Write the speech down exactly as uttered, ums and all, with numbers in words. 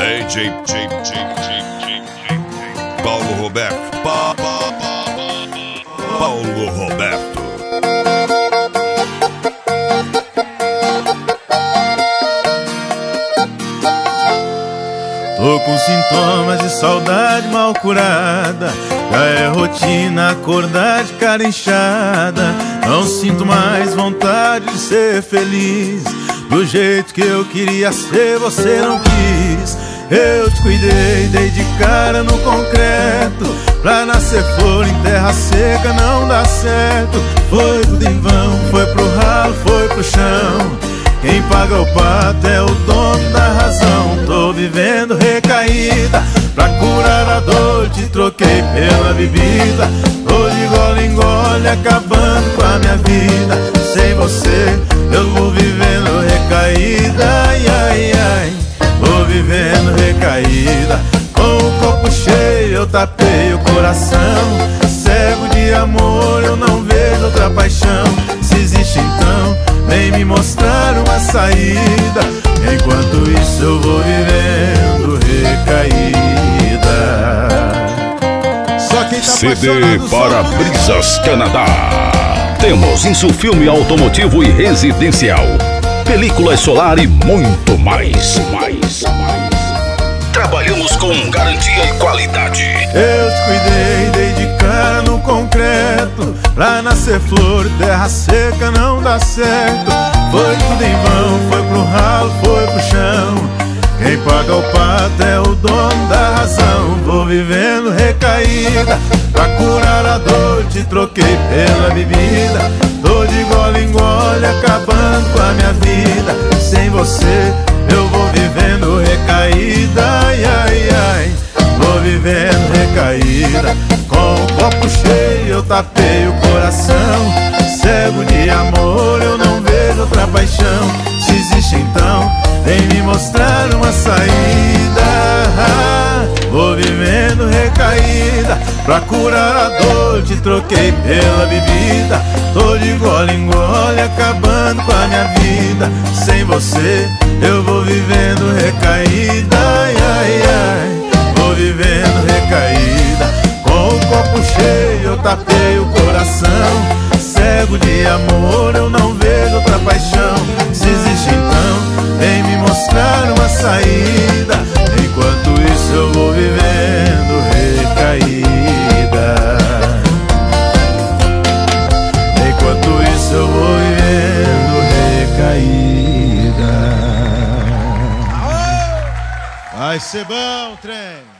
D J, J, J, J, J, J, Paulo Roberto, pa, pa, pa, pa, Paulo Roberto. Tô com sintomas de saudade mal curada. Já é rotina acordar de cara inchada. Não sinto mais vontade de ser feliz. Do jeito que eu queria ser, você não quis. Eu te cuidei, dei de cara no concreto. Pra nascer flor em terra seca não dá certo. Foi tudo em vão, foi pro ralo, foi pro chão. Quem paga o pato é o dono da razão. Tô vivendo recaída. Pra curar a dor te troquei pela bebida. Tô de gole em gole acabando com a minha vida. Sem você eu vou vivendo recaída. Ai, ai, ai, vou vivendo recaída. Com o copo cheio eu tapei o coração. Cego de amor eu não vejo outra paixão. Se existe então vem me mostrar uma saída. Enquanto isso eu vou vivendo recaída. Só quem tá C D Para-Brisas Canadá. Temos insufilme automotivo e residencial, películas solar e muito mais, mais, mais. Trabalhamos com garantia e qualidade. Eu te cuidei, dei de cara no concreto. Pra nascer flor, terra seca não dá certo. Foi tudo em vão, foi pro ralo, foi pro chão. Quem paga o pato é o dono da razão. Vou vivendo recaída. Pra curar a dor te troquei pela bebida. Tô de gole em gole acabando com a minha vida. Sem você eu vou vivendo recaída. Ai, ai, ai, vou vivendo recaída. Com o copo cheio eu tapei o coração. Cego de amor eu não vejo outra paixão. Se existe então vem me mostrar uma saída. Vou vivendo recaída. Pra curar a dor te troquei pela bebida. Tô de gole em gole acabando com a minha vida. Sem você eu vou vivendo recaída. Ai, ai, ai, vou vivendo recaída. Com o copo cheio eu tapei o coração. Cego de amor eu não vejo outra paixão. Se existe então vem me mostrar uma saída. Enquanto isso eu vou vivendo recaída. Enquanto isso eu vou vivendo recaída. Vai ser bom, trem.